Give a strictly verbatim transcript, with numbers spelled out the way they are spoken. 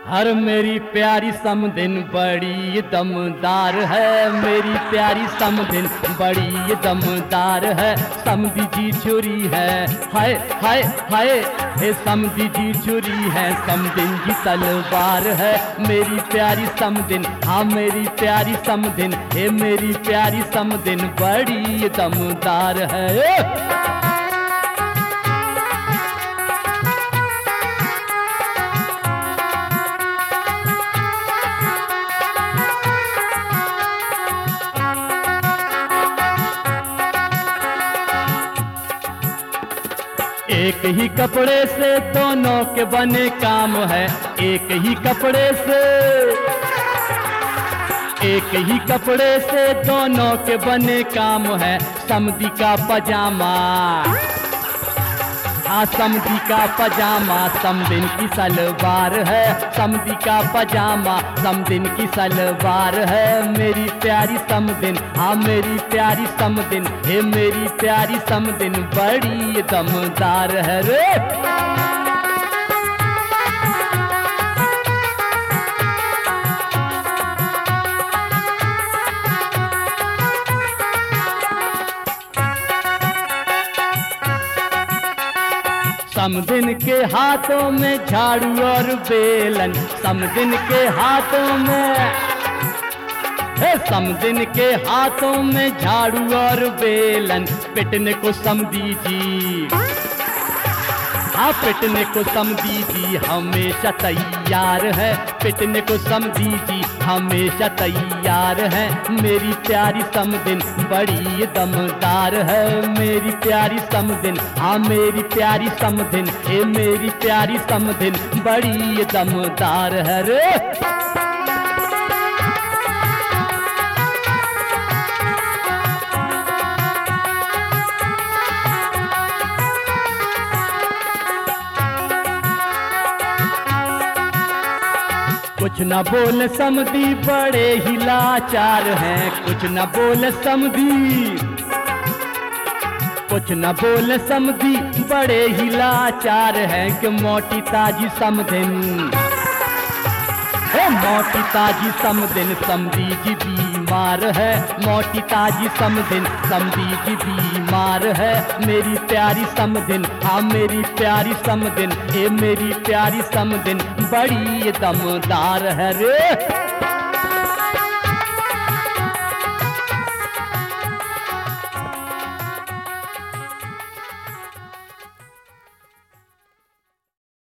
हर मेरी प्यारी समदिन बड़ी दमदार है, मेरी प्यारी समदिन बड़ी दमदार है। समधी जी छुरी है, हाय हाय हाय, हे समधी जी छुरी है, समदिन की तलवार है। मेरी प्यारी समदिन, हाँ मेरी प्यारी समदिन, हे मेरी प्यारी समदिन बड़ी दमदार है। एक ही कपड़े से दोनों के बने काम है, एक ही कपड़े से एक ही कपड़े से दोनों के बने काम है। समधी का पजामा, हाँ समधी का पजामा समदिन की सलवार है। समधी का पजामा समदिन की सलवार है। मेरी प्यारी समदिन, हाँ मेरी प्यारी समदिन, हे मेरी प्यारी समदिन बड़ी दमदार है रे। समदिन के हाथों में झाड़ू और बेलन, समदिन के हाथों में, हे समदिन के हाथों में झाड़ू और बेलन। पिटने को समधी जी, हाँ पिटने को समधी जी हमेशा तैयार है। पिटने को समधी जी हमेशा तैयार है। मेरी प्यारी समदिन बड़ी दमदार है। मेरी प्यारी समदिन, हाँ मेरी प्यारी समदिन, हे मेरी प्यारी समदिन बड़ी दमदार है रे। कुछ न बोल समधी बड़े ही लाचार हैं, कुछ न बोल समधी, कुछ न बोल समधी बड़े ही लाचार हैं। कि मोटी ताजी समदिन, हे मोटी ताजी समदिन समधी जी बीमार है। मोटी ताजी समदिन समधी जी बीमार है। मेरी प्यारी समदिन, हाँ मेरी प्यारी समदिन, हे मेरी प्यारी समदिन बड़ी दमदार है रे।